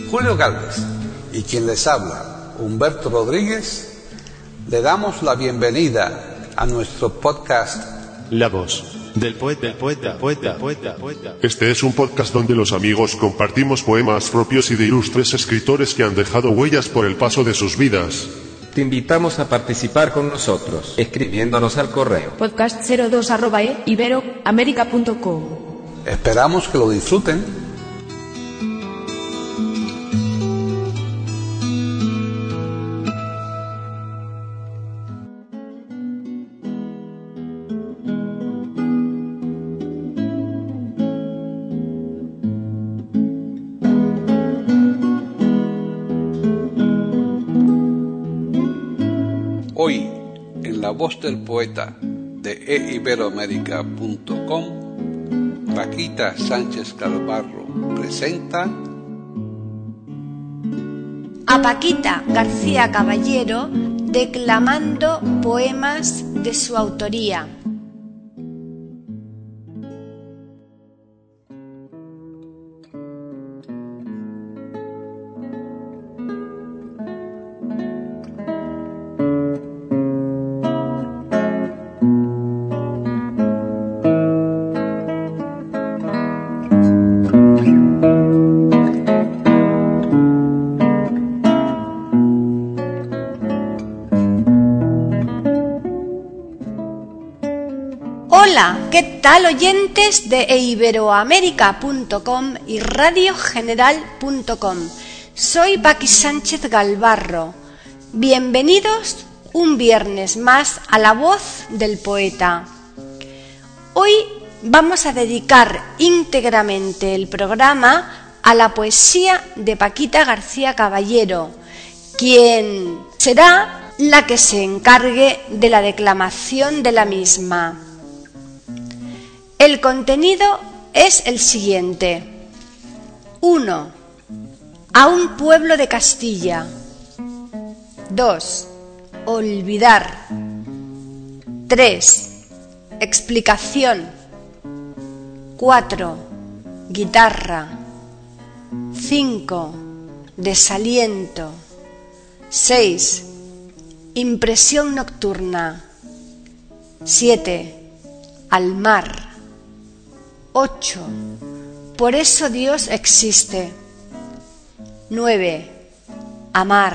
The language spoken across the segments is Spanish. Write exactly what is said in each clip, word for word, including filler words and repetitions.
Julio Galvez y quien les habla, Humberto Rodríguez, le damos la bienvenida a nuestro podcast La voz del poeta, del poeta, poeta, poeta, poeta. Este es un podcast donde los amigos compartimos poemas propios y de ilustres escritores que han dejado huellas por el paso de sus vidas. Te invitamos a participar con nosotros, escribiéndonos al correo podcast cero dos arroba e ibero américa punto com. Esperamos que lo disfruten. Hoy, en La Voz del Poeta de e ibero américa punto com, Paquita Sánchez Galvarro presenta a Paquita García Caballero declamando poemas de su autoría. Hola, ¿qué tal oyentes de e ibero américa punto com y radio general punto com? Soy Paqui Sánchez Galvarro. Bienvenidos un viernes más a La Voz del Poeta. Hoy vamos a dedicar íntegramente el programa a la poesía de Paquita García Caballero, quien será la que se encargue de la declamación de la misma. El contenido es el siguiente. uno. A un pueblo de Castilla. dos. Olvidar. tres. Explicación. cuatro. Guitarra. cinco. Desaliento. seis. Impresión nocturna. siete. Al mar. ocho. Por eso Dios existe. nueve. Amar.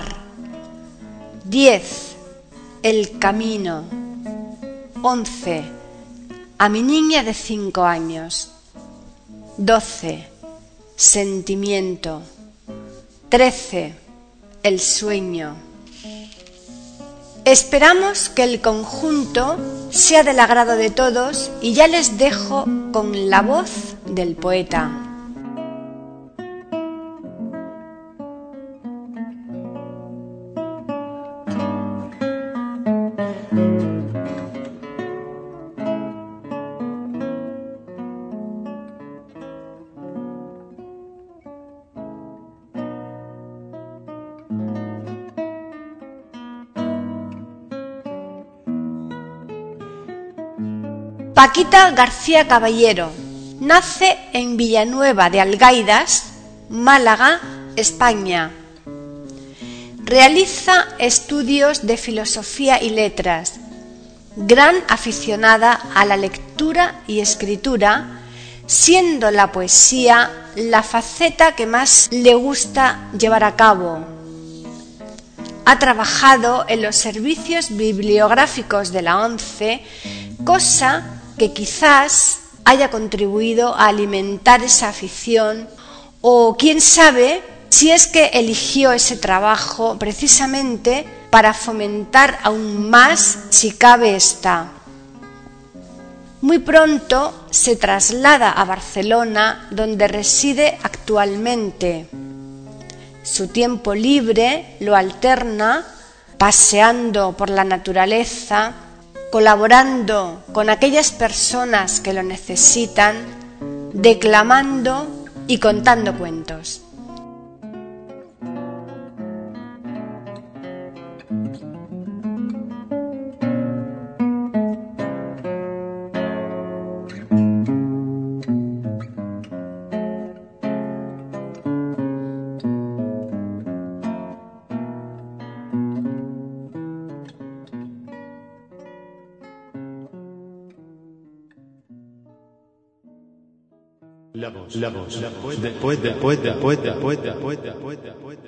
diez. El camino. once. A mi niña de cinco años. doce. Sentimiento. trece. El sueño. Esperamos que el conjunto sea del agrado de todos y ya les dejo con la voz del poeta. Paquita García Caballero nace en Villanueva de Algaidas, Málaga, España. Realiza estudios de filosofía y letras, gran aficionada a la lectura y escritura, siendo la poesía la faceta que más le gusta llevar a cabo. Ha trabajado en los servicios bibliográficos de la ONCE, cosa que quizás haya contribuido a alimentar esa afición, o quién sabe si es que eligió ese trabajo precisamente para fomentar aún más, si cabe, esta. Muy pronto se traslada a Barcelona, donde reside actualmente. Su tiempo libre lo alterna paseando por la naturaleza, colaborando con aquellas personas que lo necesitan, declamando y contando cuentos. La voz, la voz, la voz, del poeta, poeta, poeta, poeta, poeta, poeta, poeta.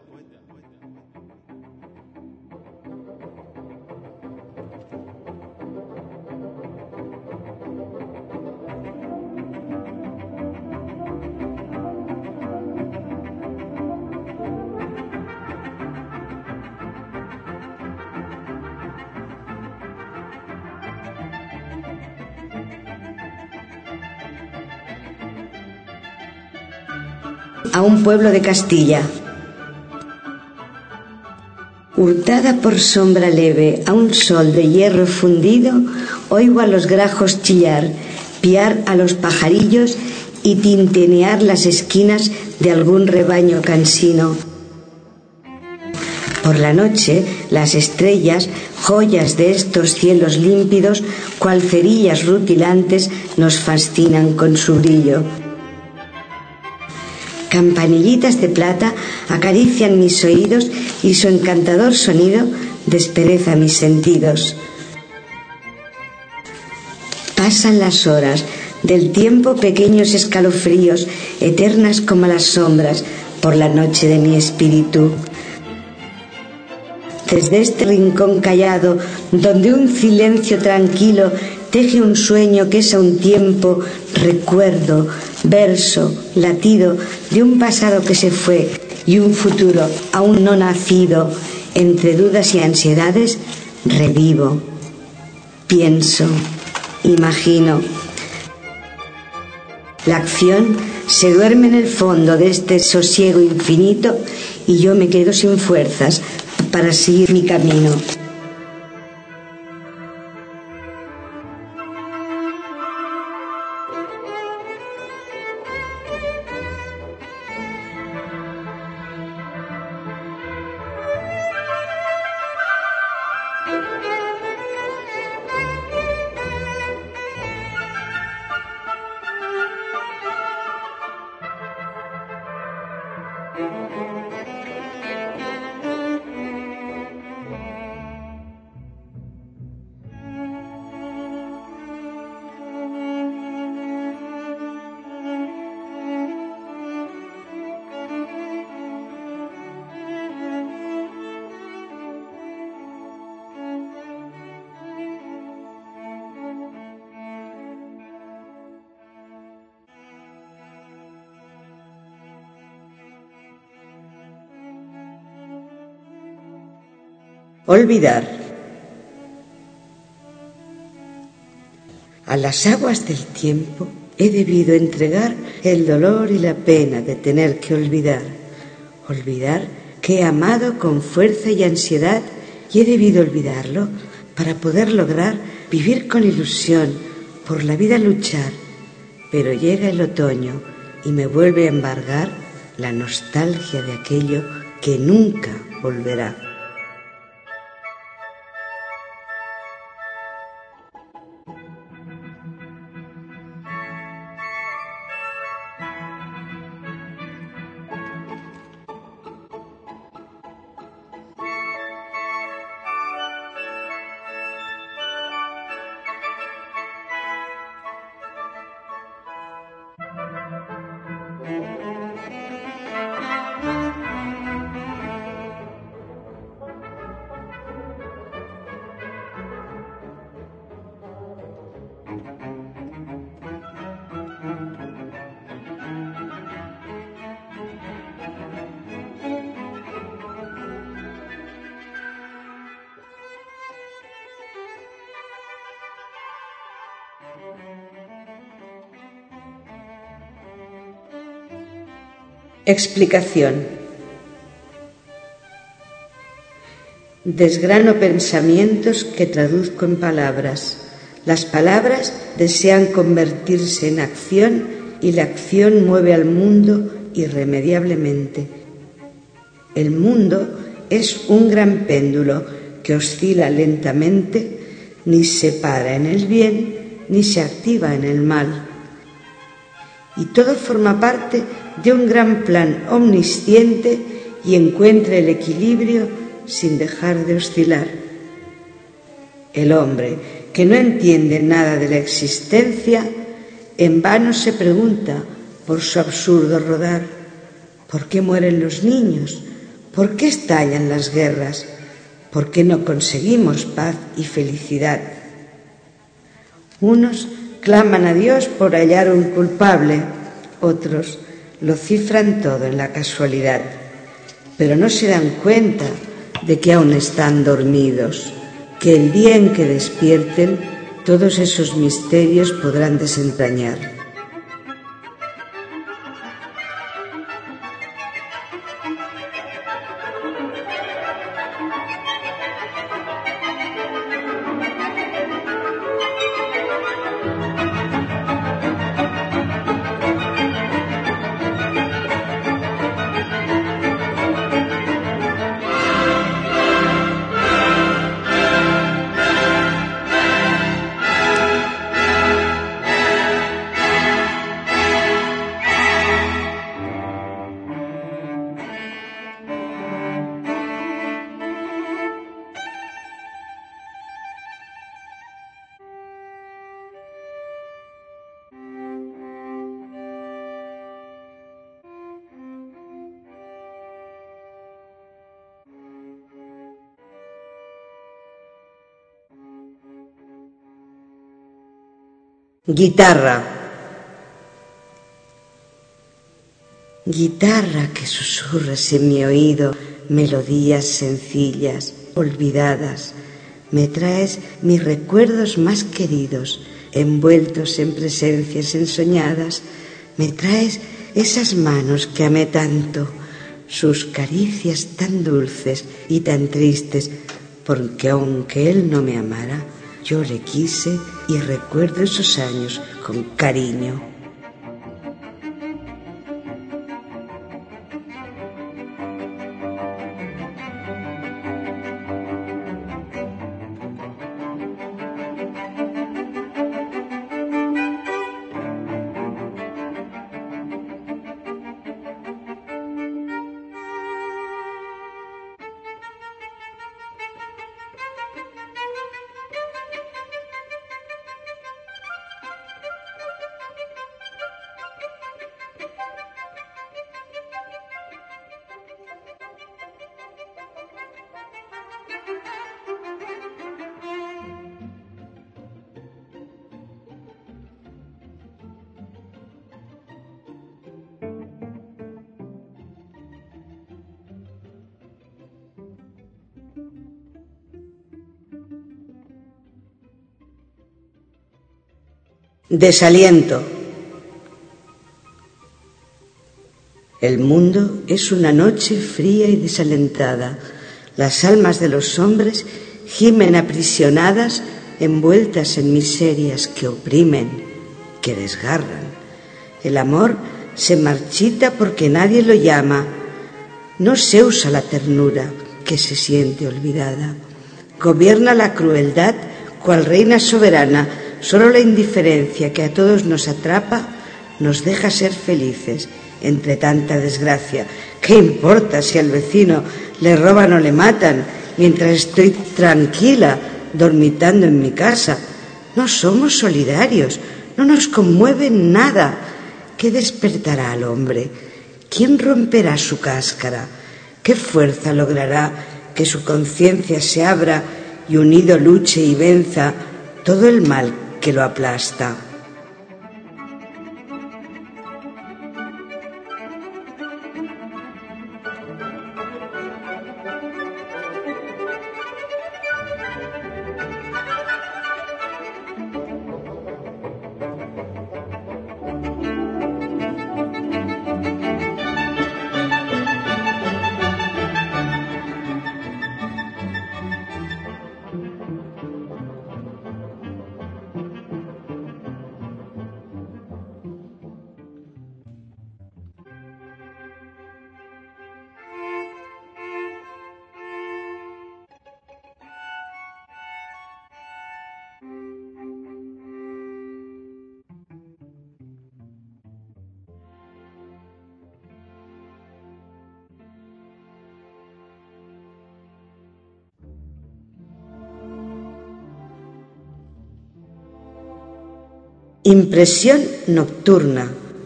A un pueblo de Castilla. Hurtada por sombra leve a un sol de hierro fundido, oigo a los grajos chillar, piar a los pajarillos y tintinear las esquinas de algún rebaño cansino. Por la noche, las estrellas, joyas de estos cielos límpidos, cual cerillas rutilantes, nos fascinan con su brillo. Campanillitas de plata acarician mis oídos y su encantador sonido despereza mis sentidos. Pasan las horas del tiempo, pequeños escalofríos, eternas como las sombras, por la noche de mi espíritu. Desde este rincón callado, donde un silencio tranquilo teje un sueño que es a un tiempo recuerdo, verso, latido de un pasado que se fue y un futuro aún no nacido, entre dudas y ansiedades, revivo, pienso, imagino. La acción se duerme en el fondo de este sosiego infinito y yo me quedo sin fuerzas para seguir mi camino. Olvidar. A las aguas del tiempo he debido entregar el dolor y la pena de tener que olvidar. Olvidar que he amado con fuerza y ansiedad y he debido olvidarlo para poder lograr vivir con ilusión, por la vida luchar. Pero llega el otoño y me vuelve a embargar la nostalgia de aquello que nunca volverá. Explicación. Desgrano pensamientos que traduzco en palabras. Las palabras desean convertirse en acción y la acción mueve al mundo irremediablemente. El mundo es un gran péndulo que oscila lentamente, ni se para en el bien ni se activa en el mal. Y todo forma parte de un gran plan omnisciente y encuentra el equilibrio sin dejar de oscilar. El hombre, que no entiende nada de la existencia, En vano se pregunta por su absurdo rodar. ¿Por qué mueren los niños? ¿Por qué estallan las guerras? ¿Por qué no conseguimos paz y felicidad? Unos claman a Dios por hallar un culpable, otros lo cifran todo en la casualidad, pero no se dan cuenta de que aún están dormidos, que el día en que despierten todos esos misterios podrán desentrañar. Guitarra. Guitarra que susurras en mi oído melodías sencillas, olvidadas. Me traes mis recuerdos más queridos, envueltos en presencias ensoñadas. Me traes esas manos que amé tanto, sus caricias tan dulces y tan tristes, porque aunque él no me amara, yo le quise y recuerdo esos años con cariño. Desaliento. El mundo es una noche fría y desalentada. Las almas de los hombres gimen aprisionadas, envueltas en miserias que oprimen, que desgarran. El amor se marchita porque nadie lo llama. No se usa la ternura que se siente olvidada. Gobierna la crueldad cual reina soberana. Solo la indiferencia que a todos nos atrapa nos deja ser felices entre tanta desgracia. ¿Qué importa si al vecino le roban o le matan mientras estoy tranquila dormitando en mi casa? No somos solidarios, no nos conmueve nada. ¿Qué despertará al hombre? ¿Quién romperá su cáscara? ¿Qué fuerza logrará que su conciencia se abra y unido luche y venza todo el mal que lo aplasta? Impresión nocturna.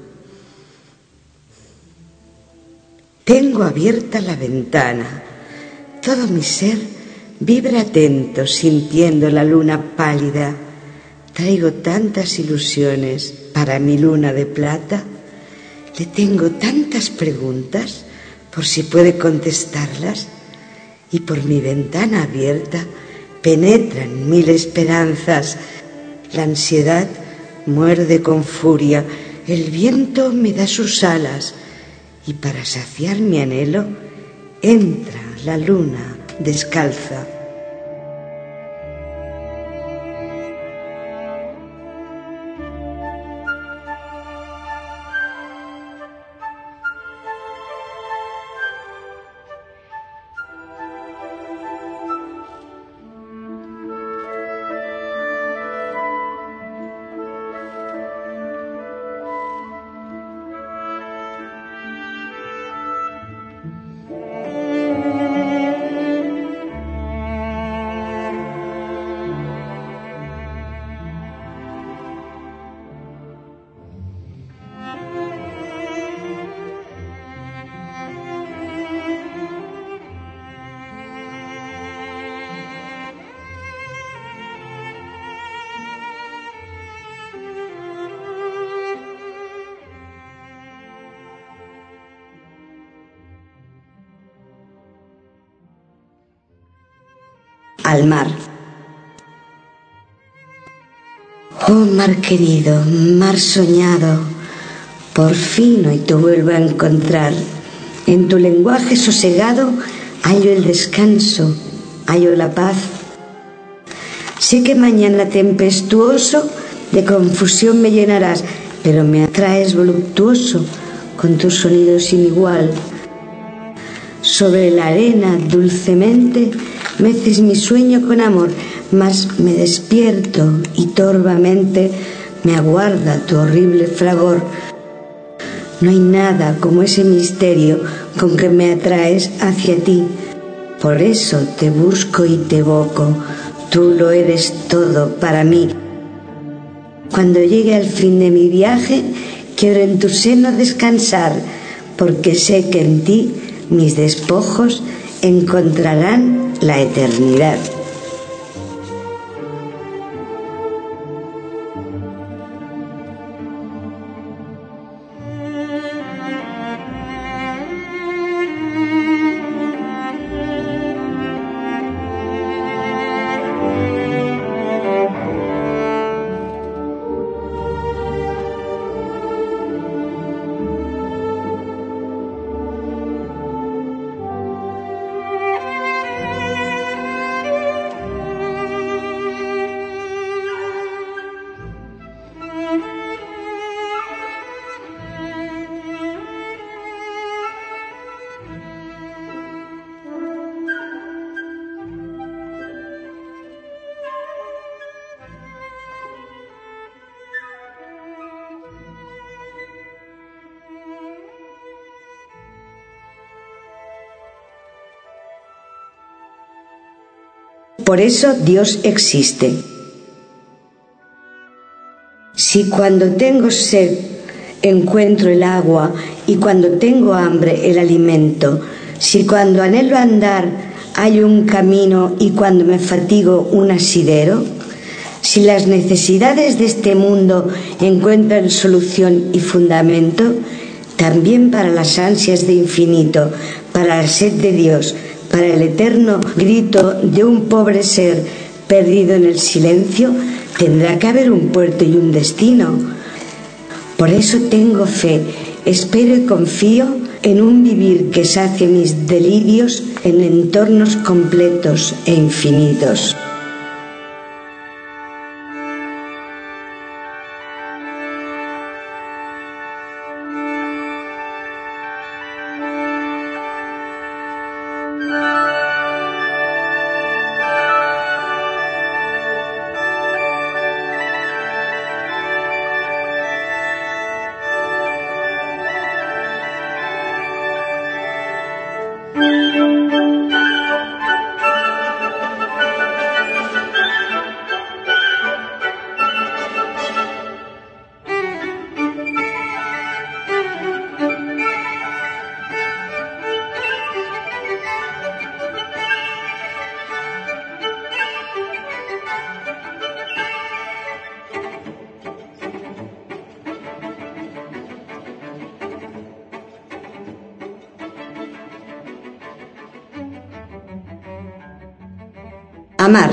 Tengo abierta la ventana. Todo mi ser vibra atento, sintiendo la luna pálida. Traigo tantas ilusiones para mi luna de plata. Le tengo tantas preguntas por si puede contestarlas. Y por mi ventana abierta penetran mil esperanzas. La ansiedad muerde con furia, el viento me da sus alas, y para saciar mi anhelo entra la luna descalza. Al mar. Oh mar querido, mar soñado, por fin hoy te vuelvo a encontrar. En tu lenguaje sosegado hallo el descanso, hallo la paz. Sé que mañana tempestuoso de confusión me llenarás, pero me atraes voluptuoso con tu sonido sin igual. Sobre la arena dulcemente meces mi sueño con amor, mas me despierto y torvamente me aguarda tu horrible fragor. No hay nada como ese misterio con que me atraes hacia ti. Por eso te busco y te evoco, tú lo eres todo para mí. Cuando llegue al fin de mi viaje, quiero en tu seno descansar, porque sé que en ti mis despojos encontrarán la eternidad. Por eso Dios existe. Si cuando tengo sed encuentro el agua y cuando tengo hambre el alimento, si cuando anhelo andar hallo un camino y cuando me fatigo un asidero, si las necesidades de este mundo encuentran solución y fundamento, también para las ansias de infinito, para la sed de Dios, para el eterno grito de un pobre ser perdido en el silencio, tendrá que haber un puerto y un destino. Por eso tengo fe, espero y confío en un vivir que sacie mis delirios en entornos completos e infinitos. Amar.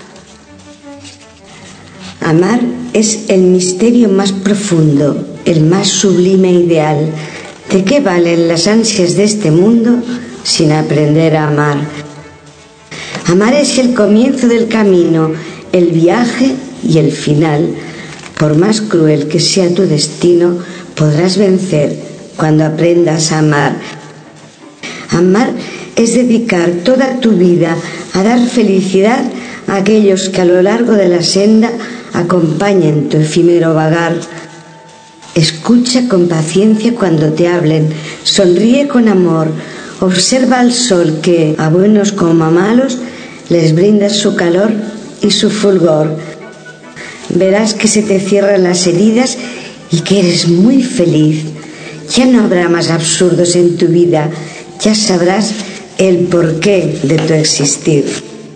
Amar es el misterio más profundo, el más sublime ideal. ¿De qué valen las ansias de este mundo sin aprender a amar? Amar es el comienzo del camino, el viaje y el final. Por más cruel que sea tu destino, podrás vencer cuando aprendas a amar. Amar es dedicar toda tu vida a dar felicidad a aquellos que a lo largo de la senda acompañen tu efímero vagar. Escucha con paciencia cuando te hablen, sonríe con amor, observa al sol que, a buenos como a malos, les brinda su calor y su fulgor. Verás que se te cierran las heridas y que eres muy feliz. Ya no habrá más absurdos en tu vida, ya sabrás el porqué de tu existir.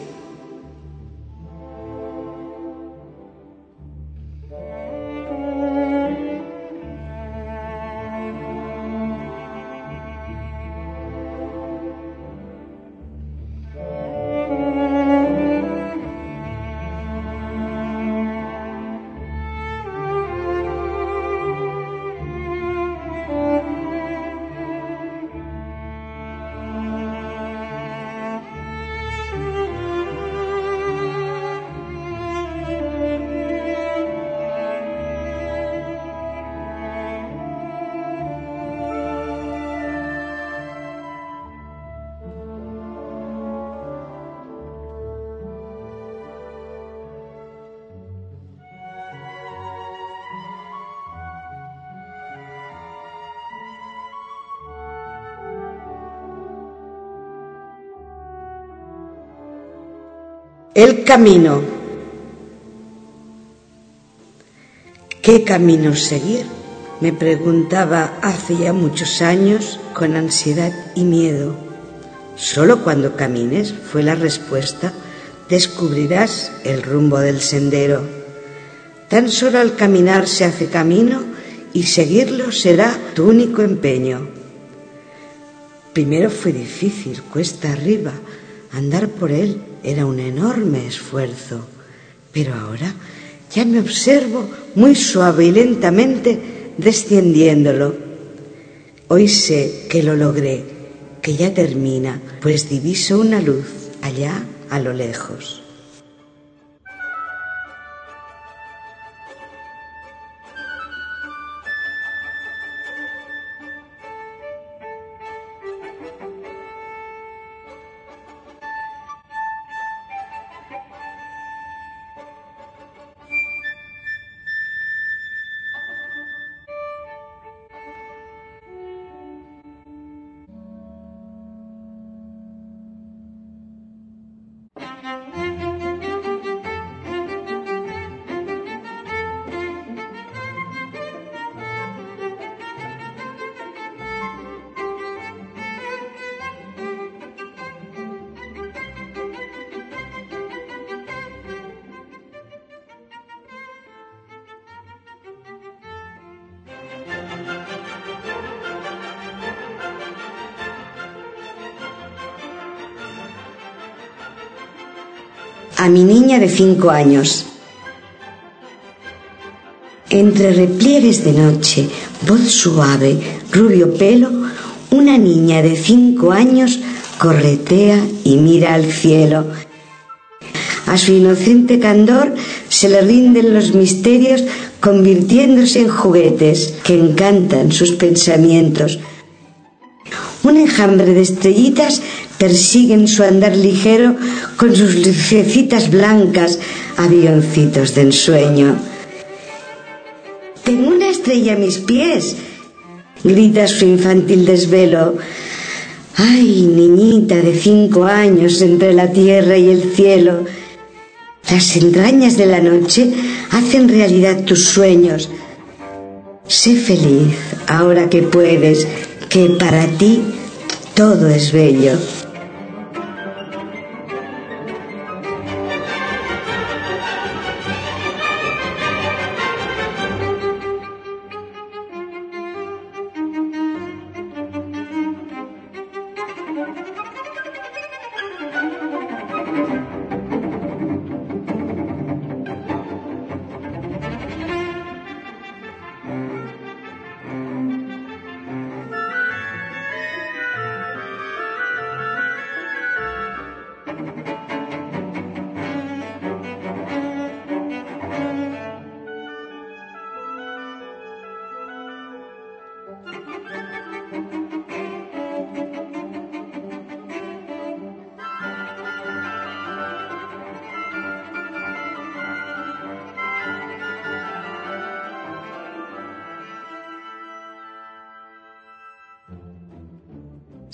El camino. ¿Qué camino seguir? Me preguntaba hace ya muchos años con ansiedad y miedo. Solo cuando camines, fue la respuesta, descubrirás el rumbo del sendero. Tan solo al caminar se hace camino y seguirlo será tu único empeño. Primero fue difícil, cuesta arriba. Andar por él era un enorme esfuerzo, pero ahora ya me observo muy suave y lentamente descendiéndolo. Hoy sé que lo logré, que ya termina, pues diviso una luz allá a lo lejos. A mi niña de cinco años. Entre repliegues de noche, voz suave, rubio pelo, una niña de cinco años corretea y mira al cielo. A su inocente candor se le rinden los misterios, convirtiéndose en juguetes que encantan sus pensamientos. Un enjambre de estrellitas persiguen su andar ligero con sus lucecitas blancas, avioncitos de ensueño. «Tengo una estrella a mis pies», grita su infantil desvelo. «Ay, niñita de cinco años entre la tierra y el cielo, las entrañas de la noche hacen realidad tus sueños. Sé feliz ahora que puedes, que para ti todo es bello».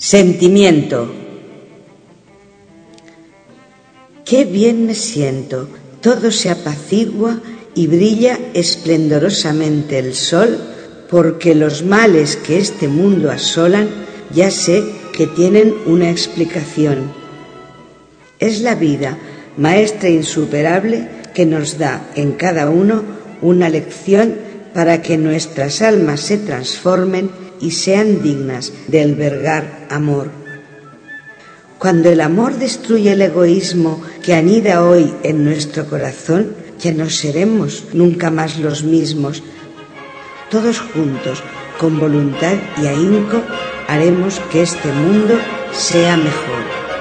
Sentimiento. Qué bien me siento, todo se apacigua y brilla esplendorosamente el sol, porque los males que este mundo asolan ya sé que tienen una explicación. Es la vida, maestra insuperable, que nos da en cada uno una lección para que nuestras almas se transformen y sean dignas de albergar amor. Cuando el amor destruye el egoísmo que anida hoy en nuestro corazón, ya no seremos nunca más los mismos. Todos juntos, con voluntad y ahínco, haremos que este mundo sea mejor.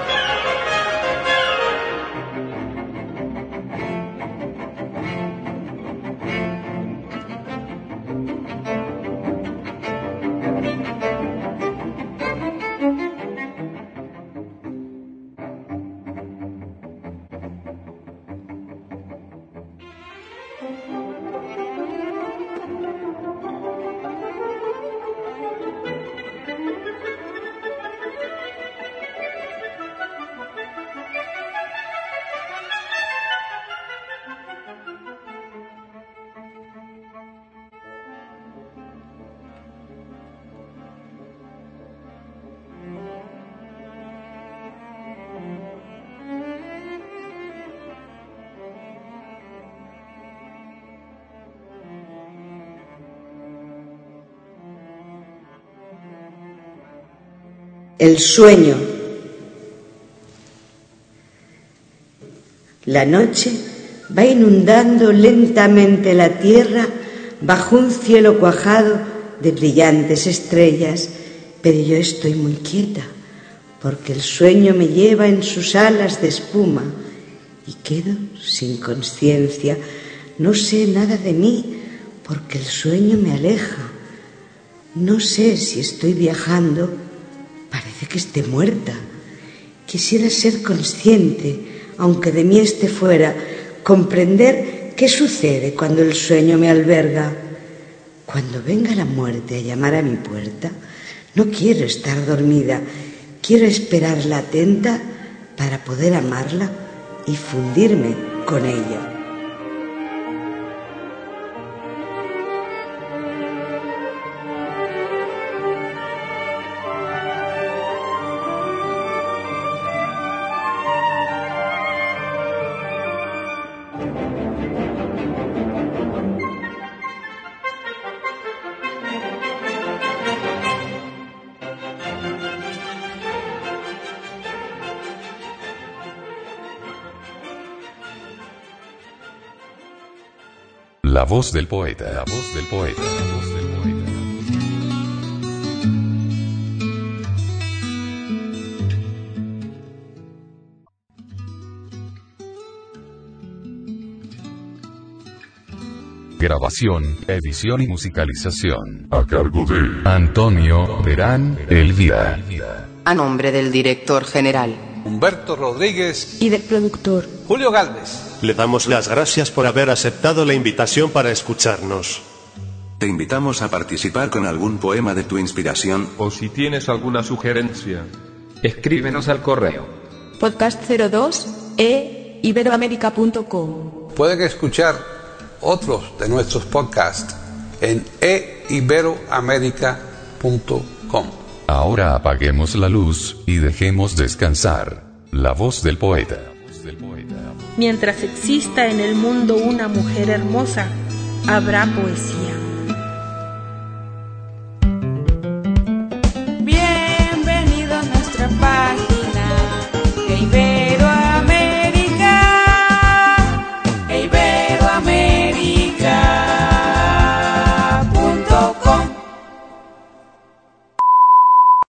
El sueño. La noche va inundando lentamente la tierra bajo un cielo cuajado de brillantes estrellas, pero yo estoy muy quieta porque el sueño me lleva en sus alas de espuma y quedo sin conciencia. No sé nada de mí porque el sueño me aleja. No sé si estoy viajando. Parece que esté muerta. Quisiera ser consciente, aunque de mí esté fuera, comprender qué sucede cuando el sueño me alberga. Cuando venga la muerte a llamar a mi puerta, no quiero estar dormida, quiero esperarla atenta para poder amarla y fundirme con ella. La voz del poeta, la voz del poeta, la voz del poeta. Grabación, edición y musicalización. A cargo de Antonio Terán Elvira. A nombre del director general Humberto Rodríguez y del productor Julio Gálvez. Le damos las gracias por haber aceptado la invitación para escucharnos. Te invitamos a participar con algún poema de tu inspiración. O si tienes alguna sugerencia, escríbenos al correo podcast cero dos e iberoamerica punto com. Pueden escuchar otros de nuestros podcasts en e iberoamerica punto com. Ahora apaguemos la luz y dejemos descansar la voz del poeta. Mientras exista en el mundo una mujer hermosa, habrá poesía.